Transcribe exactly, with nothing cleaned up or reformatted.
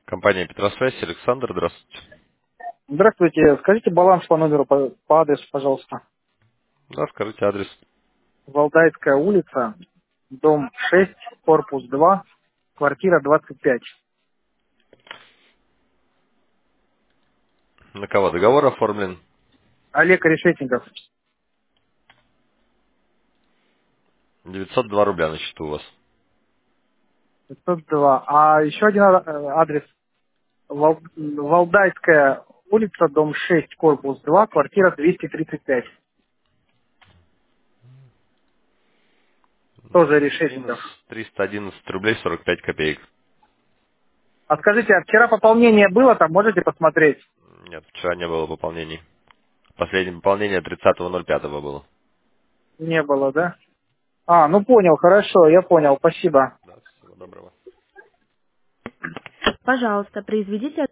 Компания Петросвязь, Александр, здравствуйте. Здравствуйте. Скажите баланс по номеру, по, по адресу, пожалуйста. Да, скажите адрес. Валдайская улица, дом шесть, корпус два, квартира двадцать пять. На кого договор оформлен? Олег Решетников. девятьсот два рубля на счету у вас. пятьсот два. А еще один а- э, адрес. Вал- Валдайская улица, дом шесть, корпус два, квартира двести тридцать пять. Тоже Минус Решетников. триста одиннадцать рублей сорок пять копеек. А скажите, а вчера пополнение было там, можете посмотреть? Нет, вчера не было пополнений. Последнее пополнение тридцатого ноль пятого было. Не было, да? А, ну понял, хорошо, я понял, спасибо. Да, всего доброго. Пожалуйста, произведите